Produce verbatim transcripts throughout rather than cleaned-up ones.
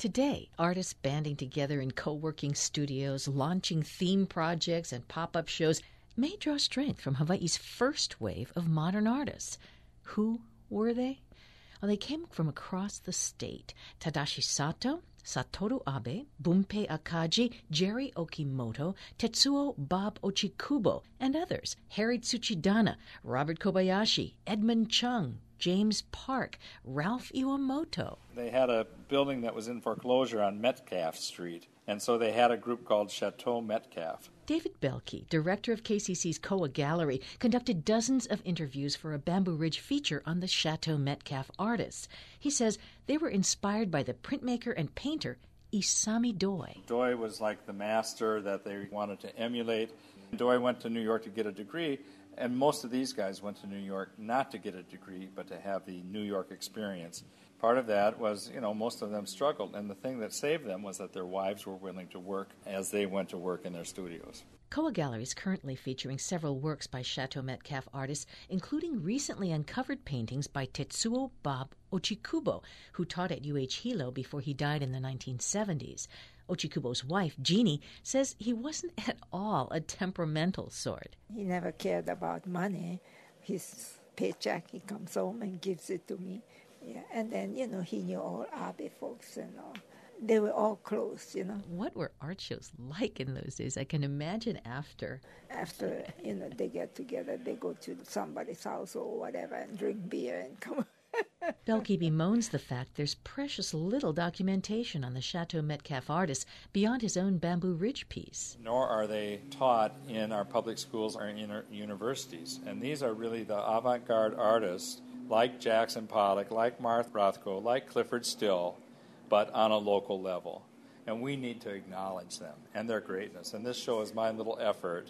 Today, artists banding together in co-working studios, launching theme projects and pop-up shows may draw strength from Hawaii's first wave of modern artists. Who were they? Well, they came from across the state. Tadashi Sato, Satoru Abe, Bunpei Akagi, Jerry Okimoto, Tetsuo Bob Ochikubo, and others. Harry Tsuchidana, Robert Kobayashi, Edmund Chung, James Park, Ralph Iwamoto. They had a building that was in foreclosure on Metcalf Street, and so they had a group called Chateau Metcalf. David Belke, director of K C C's Koa Gallery, conducted dozens of interviews for a Bamboo Ridge feature on the Chateau Metcalf artists. He says they were inspired by the printmaker and painter Isami Doi. Doi was like the master that they wanted to emulate. Doi went to New York to get a degree, and most of these guys went to New York not to get a degree, but to have the New York experience. Part of that was, you know, most of them struggled, and the thing that saved them was that their wives were willing to work as they went to work in their studios. Koa Gallery is currently featuring several works by Chateau Metcalf artists, including recently uncovered paintings by Tetsuo Bob Ochikubo, who taught at U H Hilo before he died in the nineteen seventies. Ochikubo's wife, Jeannie, says he wasn't at all a temperamental sort. He never cared about money. His paycheck, he comes home and gives it to me. Yeah, and then, you know, he knew all Abe folks and all. They were all close, you know. What were art shows like in those days? I can imagine after. After, you know, they get together, they go to somebody's house or whatever and drink beer and come. Belke bemoans the fact there's precious little documentation on the Chateau Metcalf artists beyond his own Bamboo Ridge piece. Nor are they taught in our public schools or in our universities. And these are really the avant-garde artists like Jackson Pollock, like Martha Rothko, like Clifford Still, but on a local level. And we need to acknowledge them and their greatness. And this show is my little effort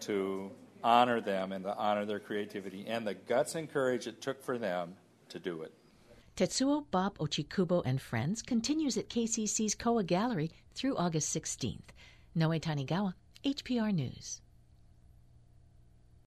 to honor them and to honor their creativity and the guts and courage it took for them to do it. Tetsuo Bob Ochikubo and Friends continues at K C C's Koa Gallery through August sixteenth. Noe Tanigawa, H P R News.